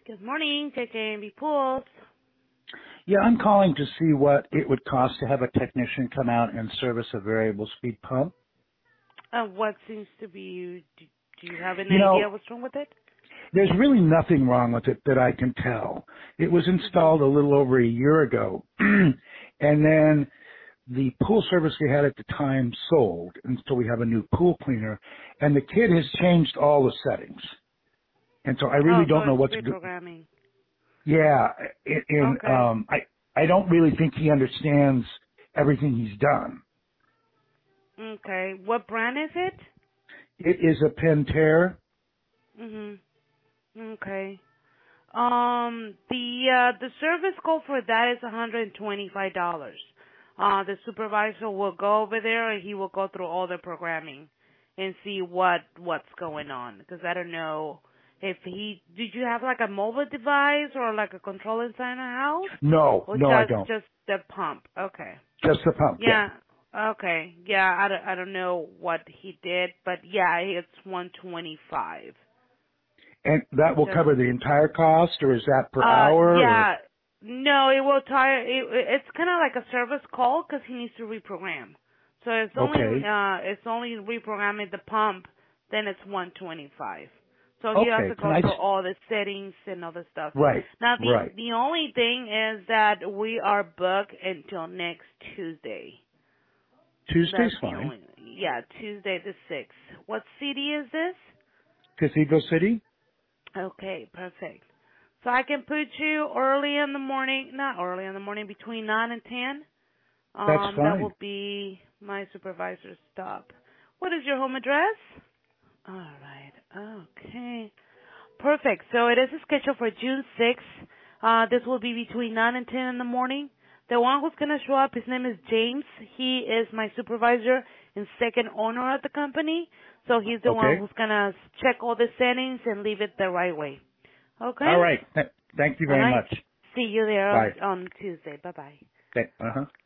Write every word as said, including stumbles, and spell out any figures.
Good morning, J J and B Pools. Yeah, I'm calling to see what it would cost to have a technician come out and service a variable speed pump. Uh, what seems to be, do, do you have any You idea know, what's wrong with it? there's really nothing wrong with it that I can tell. It was Mm-hmm. installed a little over a year ago, and then the pool service we had at the time sold, and so we have a new pool cleaner, and the kid has changed all the settings. And so I Oh, really so don't know it's what's good. reprogramming. Yeah, and and, Okay. um, I, I don't really think he understands everything he's done. Okay. What brand is it? It is a Pentair. Mm-hmm. Okay. Um, the, uh, the service call for that is one hundred twenty-five dollars. Uh, the supervisor will go over there and he will go through all the programming and see what, what's going on. Because I don't know if he, did you have like a mobile device or like a control inside the house? No, Or no, I just, don't. just the pump? Okay. Just the pump, yeah. Yeah. Okay. Yeah, I don't, I don't know what he did, but yeah, it's one twenty-five. And that will Just cover the entire cost, or is that per Uh, hour? Or yeah, no, it will tire. It, it's kind of like a service call because he needs to reprogram. So it's only okay, uh, it's only reprogramming the pump. Then it's one twenty five. So he has okay. to Can go I? through s- all the settings and other stuff. Right, Now the right. the only thing is that we are booked until next Tuesday. Tuesday's That's the fine. only. Yeah, Tuesday the sixth. What city is this? Cathedral City. Okay, perfect. So I can put you early in the morning, not early in the morning, between nine and ten. That's Um, that fine. will be my supervisor's stop. What is your home address? All right. Okay. Perfect. So it is scheduled for June sixth. Uh, this will be between nine and ten in the morning. The one who's going to show up, his name is James. He is my supervisor and second owner of the company. So he's the one Okay. who's going to check all the settings and leave it the right way. Okay? All right. Th- thank you All very right. much. See you there on, Bye. on Tuesday. Bye-bye. Uh huh.